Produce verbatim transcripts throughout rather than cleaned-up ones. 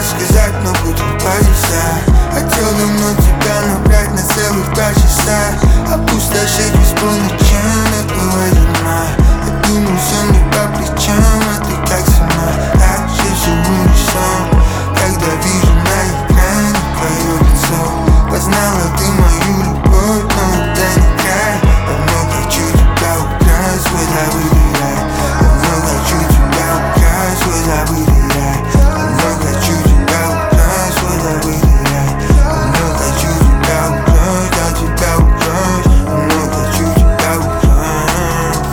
рассказать, но буду повисать. Хотел давно тебя набрать на целых два часа. Опустошить без полночам, это война. Я думал, все мне по плечам, а ты как сама. Так же все в унисон, когда вижу на экране твое лицо. Познала ты мою любовь, но это не край. Давно хочу тебя украсть, свой забытый рай. Давно хочу тебя украсть, свой забытый рай. Давно хочу тебя украсть, свой забытый рай. Давно хочу тебя украсть, я тебя украсть. Давно хочу тебя украсть.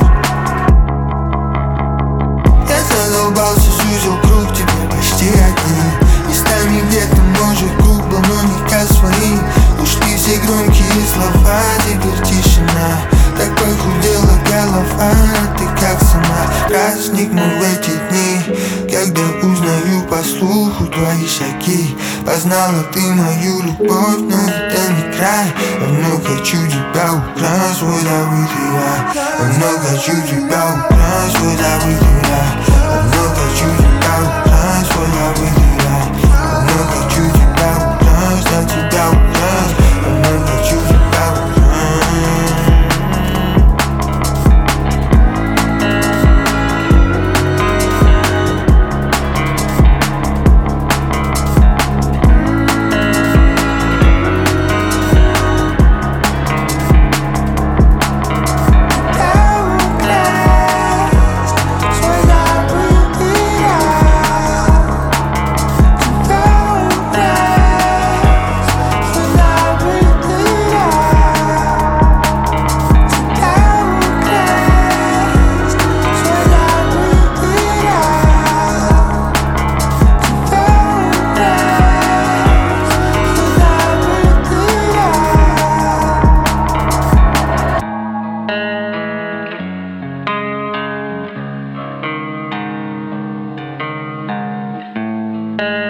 Я задолбался, сузил круг, теперь почти один. Местами где-то может грубо, но не ко своим. Ушли все громкие слова, теперь тишина. Так похудела голова, ты как сама. Праздникнул в эти дни, когда узнаю по слуху твои шаги. Познала ты мою любовь, но это не край. Давно хочу тебя украсть, свой забытый рай. Давно хочу тебя украсть, свой забытый рай. Давно хочу тебя украсть, свой забытый рай. Давно хочу тебя украсть, я тебя украсть. Давно хочу тебя украсть. you